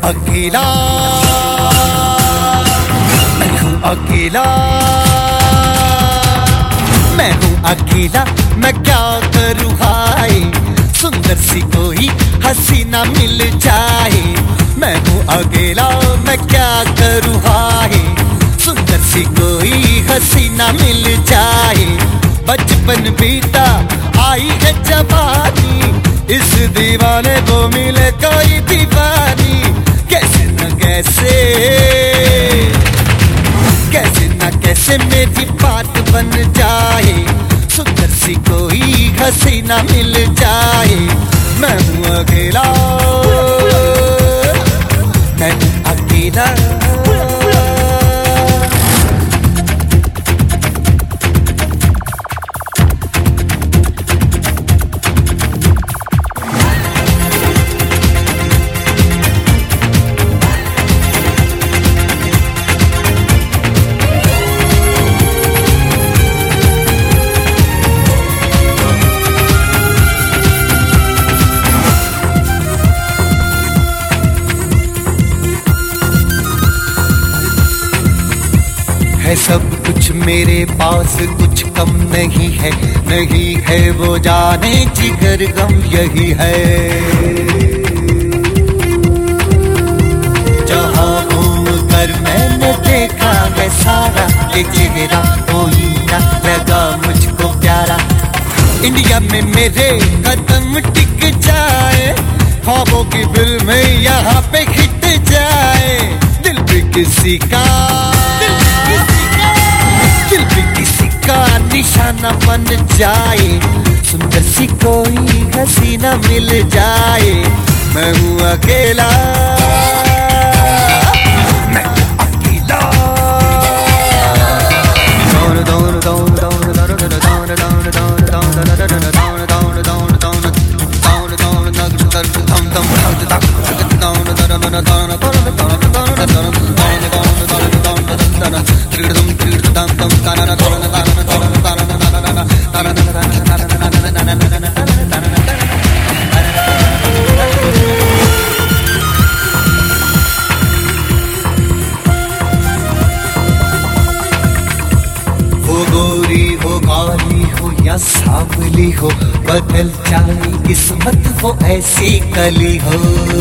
अकेला, मैं हूँ अकेला, मैं हूँ अकेला, मैं क्या करूँ हाय, सुंदर सी कोई हसीना मिल जाए। मैं हूँ अकेला, मैं क्या करूँ हाय, सुंदर सी कोई हसीना मिल जाए। बचपन बीता आई है जवानी, इस दीवाने को मिले कोई दीवानी। कैसे न कैसे, कैसे न कैसे मेरी बात बन जाए, सुंदर सी कोई हसीना मिल जाए। मैं हूँ अकेला, मैं हूँ अकेला। है सब कुछ मेरे पास, कुछ कम नहीं है, नहीं है वो जाने जिगर गम यही है। जहाँ घूम कर मैंने देखा है सारा, ये चेहरा कोई ना लगा मुझको प्यारा। इंडिया में मेरे कदम टिक जाए, ख्वाबों की फिल्म यहाँ पे हिट जाए। दिल भी किसी का, दिल भी किसी का निशाना बन जाए, सुंदर सी कोई हसीना मिल जाए। मैं हूँ अकेला, मैं हूँ अकेला। हो गोरी हो काली हो या सांवली हो, बदल जाए किस्मत वो ऐसी कली हो।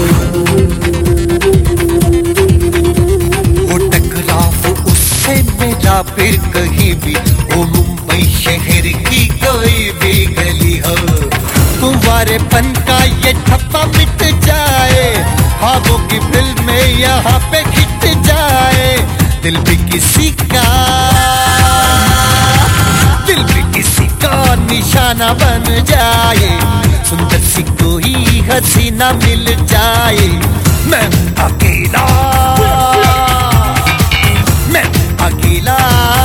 वो टकराव उससे मेरा फिर कहीं भी, वो मुंबई शहर की कोई भी गली हो। कुंवारेपन का ये ठप्पा मिट जाए, ख्वाबों की फिल्म में यहाँ पे खिंच जाए। दिल भी किसी का, दिल भी किसी का निशाना बन जाए, सुंदर सी कोई हसीना मिल जाए। मैं अकेला, मैं अकेला,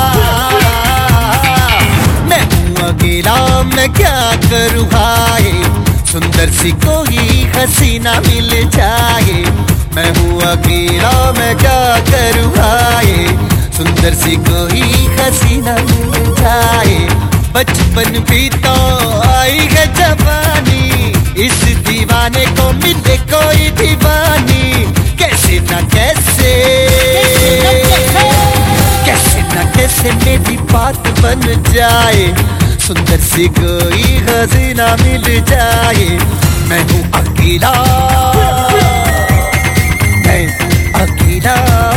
मैं अकेला, मैं क्या करूँ हाय, सुंदर सी कोई हसीना मिल जाए। मैं हूँ अकेला, मैं क्या करूँ हाय, सुंदर सी कोई हसीना मिल जाए। बचपन भी तो आई है जवानी, इस दीवाने को मिले कोई दीवानी। कैसे न कैसे, कैसे न कैसे मेरी बात बन जाए, सुंदर सी कोई हसीना मिल जाए। मैं हूँ अकेला, मैं अकेला।